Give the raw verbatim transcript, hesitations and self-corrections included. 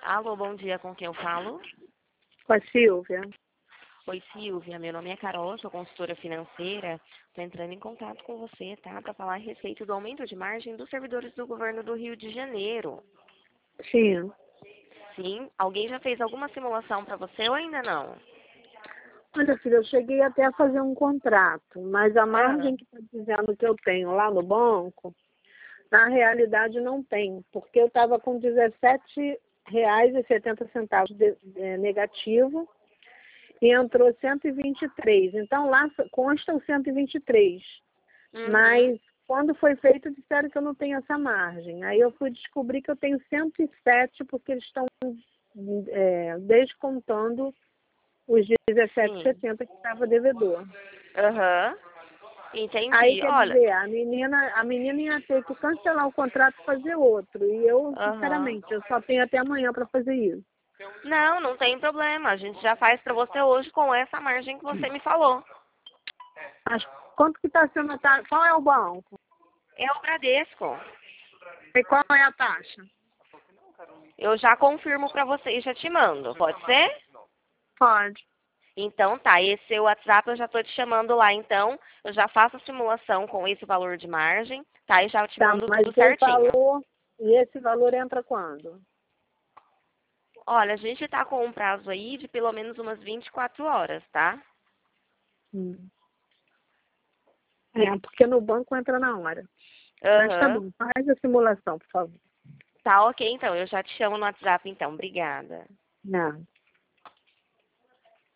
Alô, bom dia, com quem eu falo? Com a Silvia. Oi, Silvia, meu nome é Carol, sou consultora financeira. Estou entrando em contato com você, tá? Para falar a respeito do aumento de margem dos servidores do governo do Rio de Janeiro. Sim. Sim? Alguém já fez alguma simulação para você ou ainda não? Olha, filha, eu cheguei até a fazer um contrato, mas a Ah, margem que está dizendo que eu tenho lá no banco, na realidade não tem, porque eu estava com dezessete reais e setenta centavos de, é, negativo e entrou cento e vinte e três. Então lá consta o cento e vinte e três, uhum. mas quando foi feito disseram que eu não tenho essa margem. Aí eu fui descobrir que eu tenho cento e sete porque eles estão é, descontando os dezessete e Sim. setenta que estava devedor. Aham. Aí, Entendi. quer Olha. dizer, a menina, a menina ia ter que cancelar o contrato e fazer outro. E eu, Aham. sinceramente, eu só tenho até amanhã para fazer isso. Não, não tem problema. A gente já faz para você hoje com essa margem que você me falou. Mas quanto que está sendo a taxa? Qual é o banco? É o Bradesco. E qual é a taxa? Eu já confirmo para você e já te mando. Pode ser? Pode. Então tá, esse seu WhatsApp eu já tô te chamando lá, então eu já faço a simulação com esse valor de margem, tá? E já te Tá, mando mas tudo o certinho. valor, e esse valor entra quando? Olha, a gente tá com um prazo aí de pelo menos umas vinte e quatro horas, tá? Hum. É, porque no banco entra na hora. Mas tá Aham. bom, faz a simulação, por favor. Tá ok, então. Eu já te chamo no WhatsApp, então. Obrigada. Não.